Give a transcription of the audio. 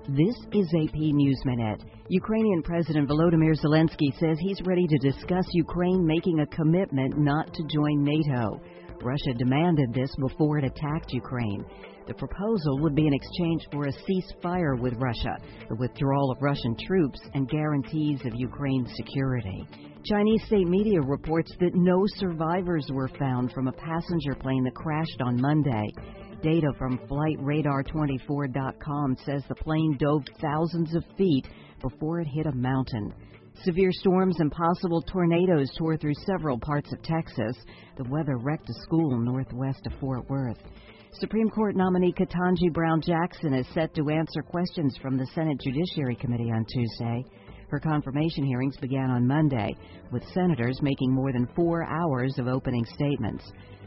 This is AP News Minute. Ukrainian President Volodymyr Zelensky says he's ready to discuss Ukraine making a commitment not to join NATO. Russia demanded this before it attacked Ukraine. The proposal would be in exchange for a ceasefire with Russia, the withdrawal of Russian troops, and guarantees of Ukraine's security. Chinese state media reports that no survivors were found from a passenger plane that crashed on Monday. Data from FlightRadar24.com says the plane dove thousands of feet before it hit a mountain. Severe storms and possible tornadoes tore through several parts of Texas. The weather wrecked a school northwest of Fort Worth. Supreme Court nominee Ketanji Brown Jackson is set to answer questions from the Senate Judiciary Committee on Tuesday. Her confirmation hearings began on Monday, with senators making more than 4 hours of opening statements.